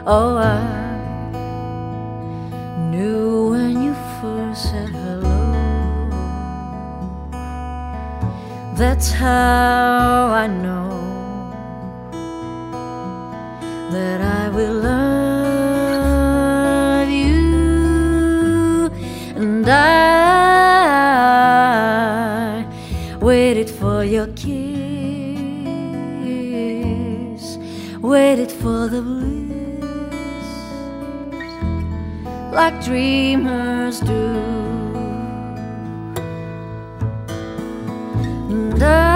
Oh, I knew when you first said hello. That's how I know that I will love you. And I waited for your kiss, waited for the bliss, like dreamers do. And